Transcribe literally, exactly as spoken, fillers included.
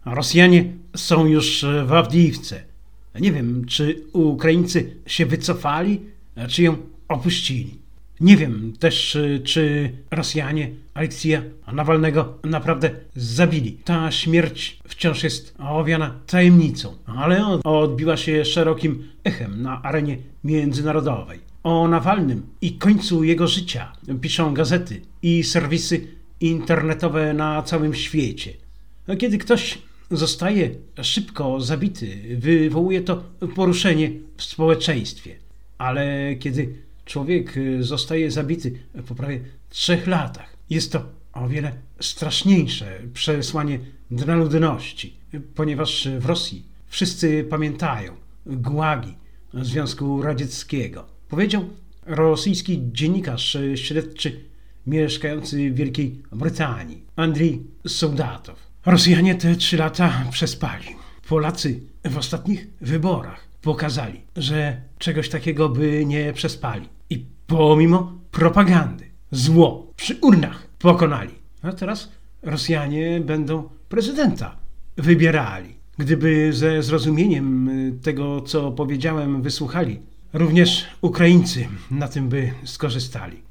Rosjanie są już w Awdijiwce. Nie wiem, czy Ukraińcy się wycofali, czy ją opuścili. Nie wiem też, czy Rosjanie Aleksija Nawalnego naprawdę zabili. Ta śmierć wciąż jest owiana tajemnicą, ale odbiła się szerokim echem na arenie międzynarodowej. O Nawalnym i końcu jego życia piszą gazety i serwisy internetowe na całym świecie. Kiedy ktoś zostaje szybko zabity, wywołuje to poruszenie w społeczeństwie. Ale kiedy człowiek zostaje zabity po prawie trzech latach, jest to o wiele straszniejsze przesłanie dla ludności, ponieważ w Rosji wszyscy pamiętają gułagi Związku Radzieckiego. Powiedział rosyjski dziennikarz śledczy mieszkający w Wielkiej Brytanii, Andrii Sołdatow. Rosjanie te trzy lata przespali. Polacy w ostatnich wyborach pokazali, że czegoś takiego by nie przespali. I pomimo propagandy zło przy urnach pokonali. A teraz Rosjanie będą prezydenta wybierali. Gdyby ze zrozumieniem tego, co powiedziałem, wysłuchali, również Ukraińcy na tym by skorzystali.